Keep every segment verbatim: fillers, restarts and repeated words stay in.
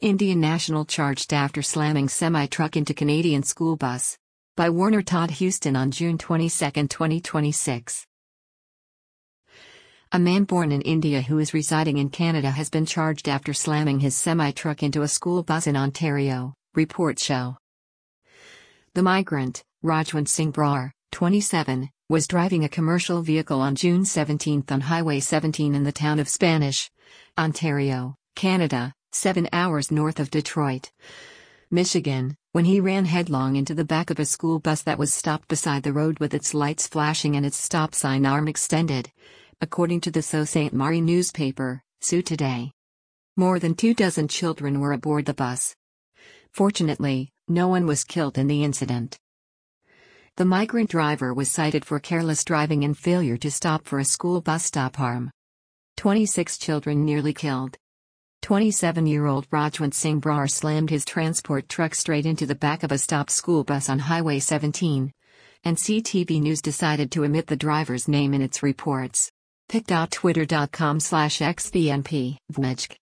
Indian national charged after slamming semi-truck into Canadian school bus. By Warner Todd Houston on June twenty-second, twenty twenty-six. A man born in India who is residing in Canada has been charged after slamming his semi-truck into a school bus in Ontario, reports show. The migrant, Rajwant Singh Brar, twenty-seven, was driving a commercial vehicle on June seventeenth on Highway seventeen in the town of Spanish, Ontario, Canada, seven hours north of Detroit, Michigan, when he ran headlong into the back of a school bus that was stopped beside the road with its lights flashing and its stop sign arm extended, according to the Sault Ste. Marie newspaper, Sioux Today. More than two dozen children were aboard the bus. Fortunately, no one was killed in the incident. The migrant driver was cited for careless driving and failure to stop for a school bus stop harm. twenty-six children nearly killed. twenty-seven-year-old Rajwant Singh Brar slammed his transport truck straight into the back of a stopped school bus on Highway seventeen, and C T V News decided to omit the driver's name in its reports. pic dot twitter dot com slash x v n p Vmejk.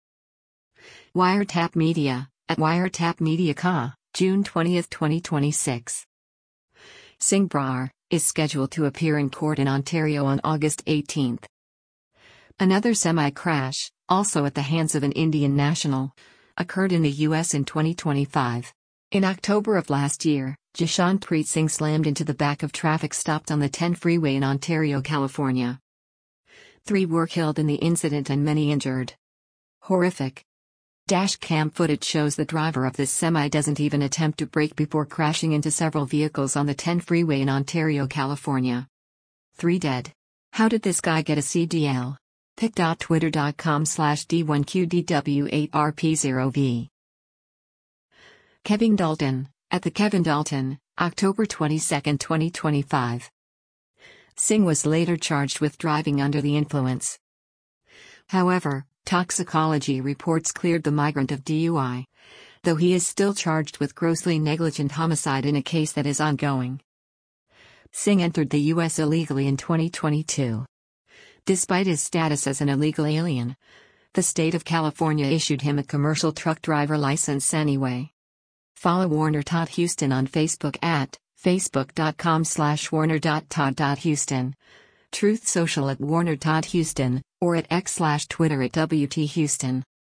Wiretap Media, at Wiretap Media Ca, June twentieth, twenty twenty-six. Singh Brar is scheduled to appear in court in Ontario on August eighteenth. Another semi-crash, also at the hands of an Indian national, occurred in the U S in twenty twenty-five. In October of last year, Jashanpreet Singh slammed into the back of traffic stopped on the ten freeway in Ontario, California. Three were killed in the incident and many injured. Horrific. Dashcam footage shows the driver of this semi doesn't even attempt to brake before crashing into several vehicles on the ten freeway in Ontario, California. Three dead. How did this guy get a C D L? pic dot twitter dot com slash D one Q D W eight R P zero V. Kevin Dalton, at the Kevin Dalton, October twenty-second, twenty twenty-five. Singh was later charged with driving under the influence. However, toxicology reports cleared the migrant of D U I, though he is still charged with grossly negligent homicide in a case that is ongoing. Singh entered the U S illegally in twenty twenty-two. Despite his status as an illegal alien, the state of California issued him a commercial truck driver license anyway. Follow Warner Todd Houston on Facebook at facebook dot com slash warner dot todd dot houston, Truth Social at Warner Todd Houston, or at X slash Twitter at W T Houston.